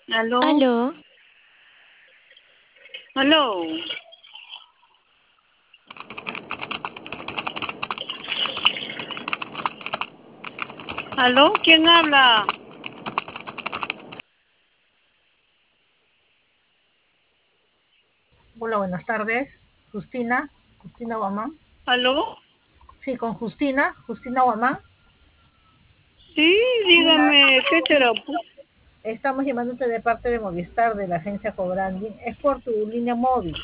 ¿Aló? Aló, ¿Aló? ¿Aló? ¿Quién habla? Hola, buenas tardes. Justina Guamán. ¿Aló? Sí, con Justina Guamán. Sí, dígame, ¿qué será, pues? Estamos llamándote de parte de Movistar, de la agencia Cobranding. Es por tu línea móvil,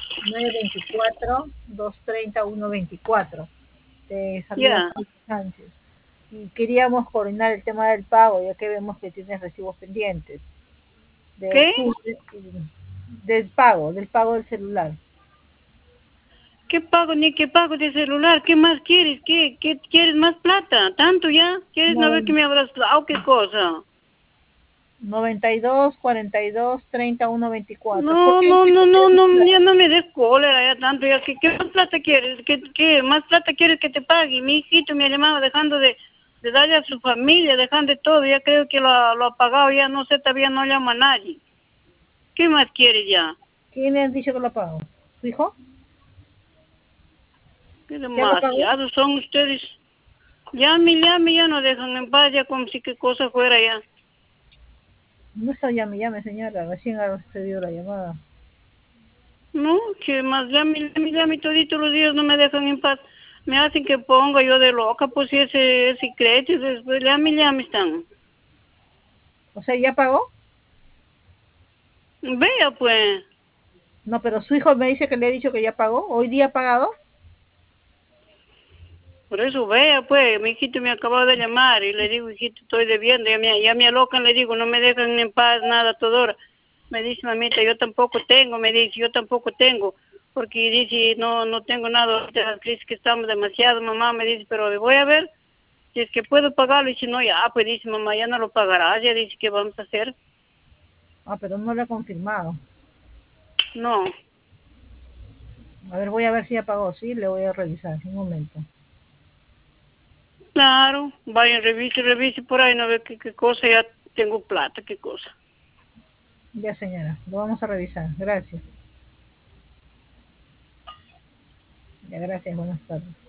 924-230-124. Te saluda Ya. Silvia Sánchez. Y queríamos coordinar el tema del pago, ya que vemos que tienes recibos pendientes de ¿Qué? octubre, del pago del celular. ¿Qué pago? Ni qué pago de celular. ¿Qué más quieres? ¿Qué quieres más plata? ¿Tanto ya? ¿Quieres no ver que Noven- me habrás dado qué cosa? 92-42-30-124. ¿Por No, qué no, no, tipo no, de no, celular? ya no me des cólera ya tanto, ya, ¿qué más plata quieres? ¿Qué más plata quieres que te pague? Mi hijito me ha llamado dejando de darle a su familia, dejando de todo, ya creo que lo ha pagado, ya no sé, todavía no llama a nadie. ¿Qué más quieres ya? ¿Quién le han dicho que lo pagó? ¿Tu hijo? Qué ¿Ya lo pagó? demasiados son ustedes. Llame, llame, ya no dejan en paz, ya como si qué cosa fuera ya. No está llame, señora. Recién ha recibido la llamada. No, que más llame, llame, llame, toditos los días no me dejan en paz. Me hacen que ponga yo de loca, pues si ese crédito, después llame, llame están. O sea, ¿ya pagó? Vea pues, No, pero su hijo me dice que le he dicho que ya pagó. ¿Hoy día ha pagado? por eso vea pues, mi hijito me acabó de llamar y le digo, hijito, estoy debiendo, ya me alocan, le digo, no me dejan en paz nada toda hora. Me dice, mamita, yo tampoco tengo, me dice, yo tampoco tengo, porque dice, no tengo nada, de la crisis que estamos demasiado, mamá, me dice, pero voy a ver si es que puedo pagarlo, y si no, ya, pues dice, mamá, ya no lo pagarás, ya dice, ¿qué vamos a hacer? Ah, pero no lo ha confirmado. No, A ver, voy a ver si ya pagó. Sí, le voy a revisar. Un momento. claro, vayan, revise por ahí, no ve qué cosa, ya tengo plata, qué cosa. Ya, señora. Lo vamos a revisar. Gracias. Ya, gracias. Buenas tardes.